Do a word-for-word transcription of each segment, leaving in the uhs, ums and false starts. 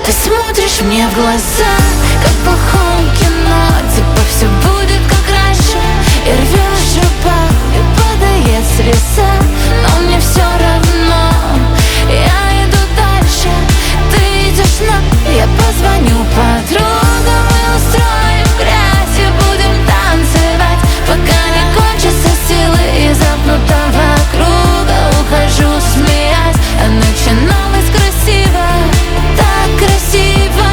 Ты смотришь мне в глаза, как в плохом кино. Типа все будет как раньше. И рвешь рубаху, и падает слеза. Но мне все равно, я иду дальше. Ты идешь на... Я позвоню подругам и устроим грязь. И будем танцевать, пока не кончатся силы. Из замкнутого круга ухожу, смеясь. А начиналось красиво, так красиво.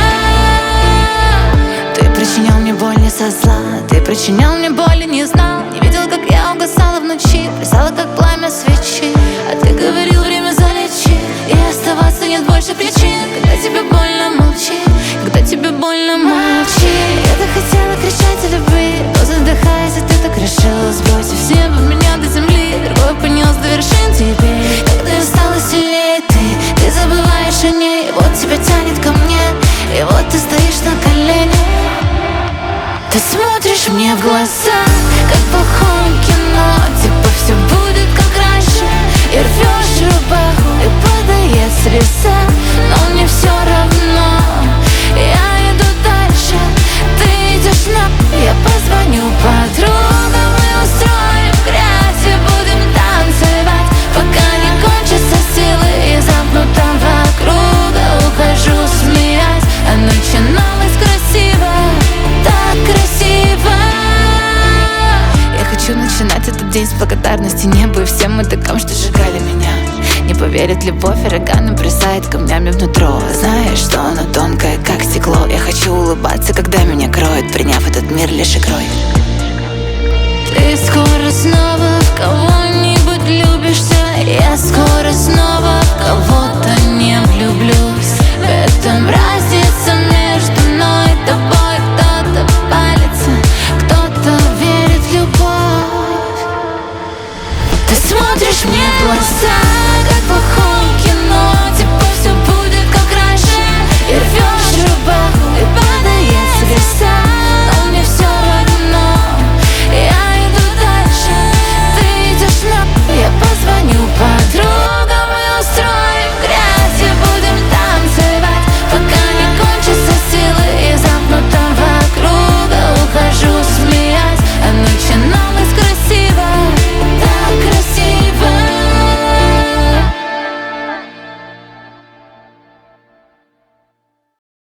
Ты причинял мне боль не со зла. Ты причинял мне боль и не знал. Не видел, как я угасала в ночи. Плясала, как пламя свечи. А ты говорил, время залечи. И оставаться нет больше причин. Когда тебе больно, молчи. Когда тебе больно, молчи. Я так хотела кричать о любви, но задыхаясь, и ты так решила, сбросив с неба меня до земли. Другой понес до вершин теперь. Когда я стала сильнее, ты Ты забываешь о ней. Вот тебя тянет ко мне, и вот ты стоишь на коленях. Ты смотришь мне в глаза, как в плохом кино. Типа все будет как раньше. И рвешь рубаху, и падает слеза. Но мне все равно, я иду дальше. Ты идешь на... Я позвоню подругам и устроим грязь. И будем танцевать, пока не кончатся силы. Из замкнутого круга ухожу, смеясь. А начиналось красиво, так красиво. Я хочу начинать этот день с благодарности небу и всем мудакам, что сжигали меня. Не поверит любовь, ураган бросает камнями внутрь. Знаешь, что оно тонкое, как стекло. Я хочу улыбаться, когда меня кроет, приняв этот мир лишь игрой. Ты скоро снова в кого-нибудь влюбишься. Я скоро снова в кого-то не влюблюсь. В этом разница между мной и тобой. Кто-то палится, кто-то верит в любовь. Ты смотришь мне в глаза, как плохо